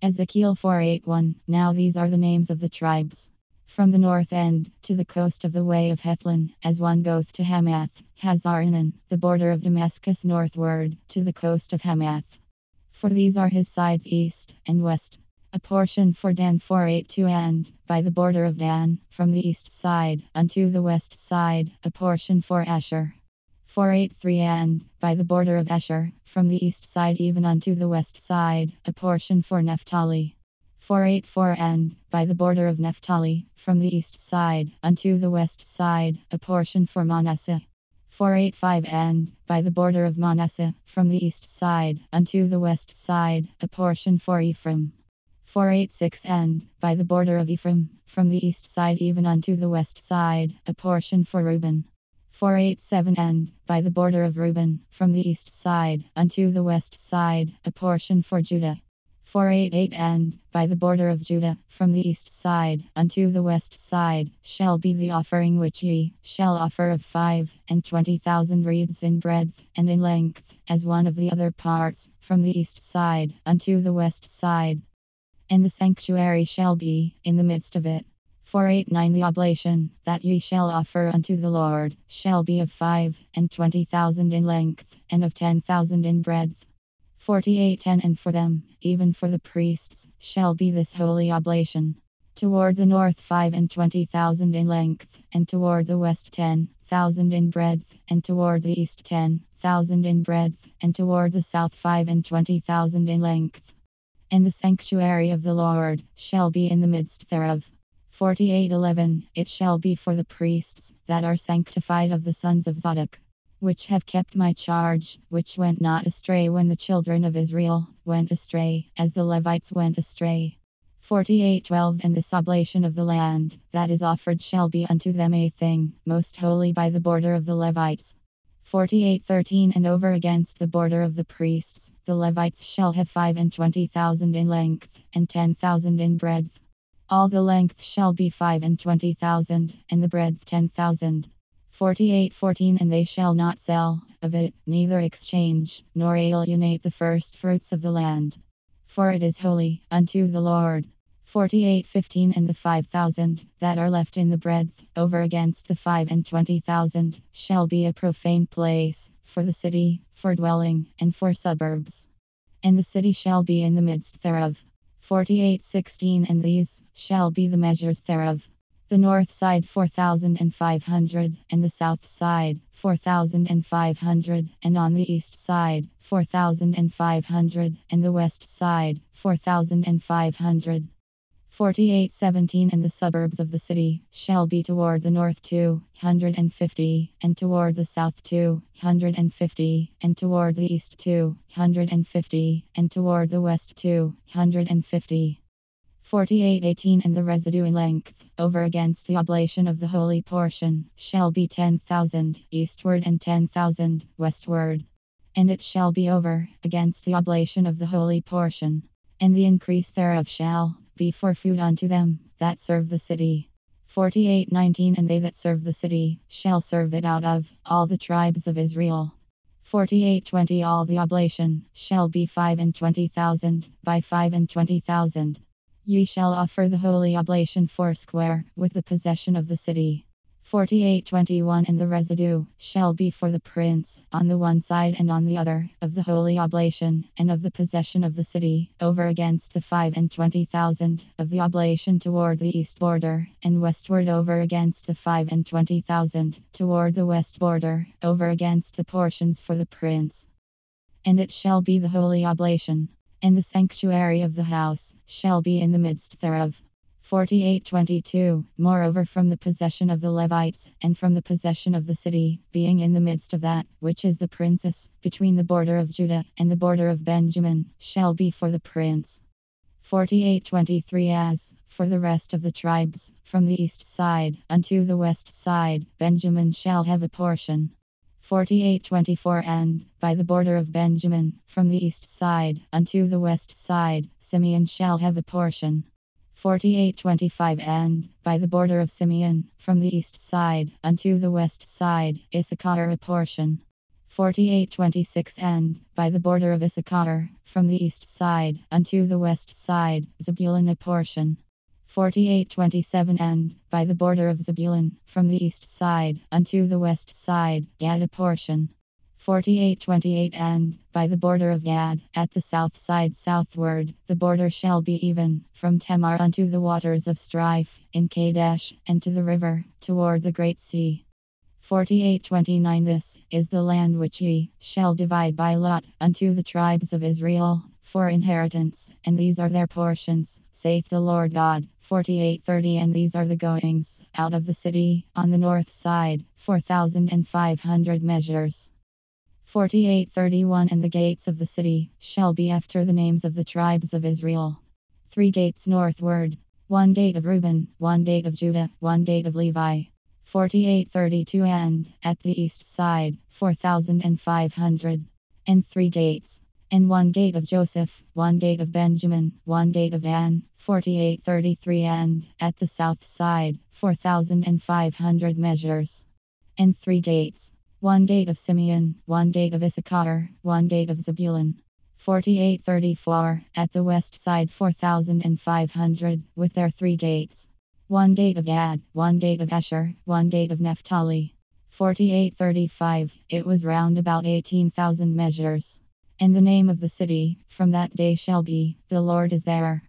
Ezekiel 4:8-1. Now these are the names of the tribes. From the north end to the coast of the way of Hethlon, as one goeth to Hamath, Hazaranan, the border of Damascus northward, to the coast of Hamath. For these are his sides east and west. A portion for Dan 4:8-2, and by the border of Dan, from the east side unto the west side, a portion for Asher. 4:8-3, and by the border of Asher, from the east side even unto the west side, a portion for Naphtali. 4:8-4, and by the border of Naphtali, from the east side unto the west side, a portion for Manasseh. 4:8-5, and by the border of Manasseh, from the east side unto the west side, a portion for Ephraim. 4:8-6, and by the border of Ephraim, from the east side even unto the west side, a portion for Reuben. 4:8-7, and by the border of Reuben, from the east side unto the west side, a portion for Judah. 4:8-8, and by the border of Judah, from the east side unto the west side, shall be the offering which ye shall offer of 25,000 reeds in breadth and in length, as one of the other parts, from the east side unto the west side. And the sanctuary shall be in the midst of it. 4:8-9, the oblation that ye shall offer unto the Lord shall be of 25,000 in length, and of 10,000 in breadth. 48:10, and for them, even for the priests, shall be this holy oblation. Toward the north 25,000 in length, and toward the west 10,000 in breadth, and toward the east 10,000 in breadth, and toward the south 25,000 in length. And the sanctuary of the Lord shall be in the midst thereof. 48:11, it shall be for the priests that are sanctified of the sons of Zadok, which have kept my charge, which went not astray when the children of Israel went astray, as the Levites went astray. 48:12, and this oblation of the land that is offered shall be unto them a thing most holy by the border of the Levites. 48:13, and over against the border of the priests, the Levites shall have 25,000 in length, and 10,000 in breadth. All the length shall be 25,000, and the breadth 10,000. 48:14, and they shall not sell of it, neither exchange, nor alienate the first fruits of the land. For it is holy unto the Lord. 48:15, and the 5,000 that are left in the breadth, over against the 25,000, shall be a profane place, for the city, for dwelling, and for suburbs. And the city shall be in the midst thereof. 48:16, and these shall be the measures thereof. The north side 4,500, and the south side 4,500, and on the east side 4,500, and the west side 4,500. 48:17, and the suburbs of the city shall be toward the north 250, and toward the south 250, and toward the east 250, and toward the west 250. 48:18, and the residue in length, over against the oblation of the holy portion, shall be 10,000 eastward and 10,000 westward. And it shall be over against the oblation of the holy portion. And the increase thereof shall be for food unto them that serve the city. 48:19, and they that serve the city shall serve it out of all the tribes of Israel. 48:20, all the oblation shall be 25,000 by 25,000. Ye shall offer the holy oblation foursquare with the possession of the city. 48:21, and the residue shall be for the prince on the one side and on the other of the holy oblation, and of the possession of the city, over against the 25,000 of the oblation toward the east border, and westward over against the 25,000 toward the west border, over against the portions for the prince. And it shall be the holy oblation. And the sanctuary of the house shall be in the midst thereof. 48:22, moreover from the possession of the Levites, and from the possession of the city, being in the midst of that which is the princess, between the border of Judah and the border of Benjamin, shall be for the prince. 48:23, as for the rest of the tribes, from the east side unto the west side, Benjamin shall have a portion. 48:24, and by the border of Benjamin, from the east side unto the west side, Simeon shall have a portion. 48:25, and by the border of Simeon, from the east side unto the west side, Issachar a portion. 48:26 And by the border of Issachar, from the east side unto the west side, Zebulun a portion. 48:27 And by the border of Zebulun, from the east side unto the west side, Gad a portion. 48:28 And by the border of Gad, at the south side southward, the border shall be even, from Tamar unto the waters of strife, in Kadesh, and to the river, toward the great sea. 48:29 This is the land which ye shall divide by lot unto the tribes of Israel for inheritance, and these are their portions, saith the Lord God. 48:30 And these are the goings out of the city on the north side, 4,500 measures. 48:31 And the gates of the city shall be after the names of the tribes of Israel. 3 gates northward, 1 gate of Reuben, 1 gate of Judah, 1 gate of Levi. 48:32 And at the east side, 4,500. And 3 gates. And 1 gate of Joseph, 1 gate of Benjamin, 1 gate of Dan. 48:33 And at the south side, 4,500 measures. And 3 gates. 1 gate of Simeon, 1 gate of Issachar, 1 gate of Zebulun. 48:34 At the west side 4,500, with their 3 gates. 1 gate of Gad, 1 gate of Asher, 1 gate of Naphtali. 48:35 It was round about 18,000 measures. And the name of the city from that day shall be, The Lord is there.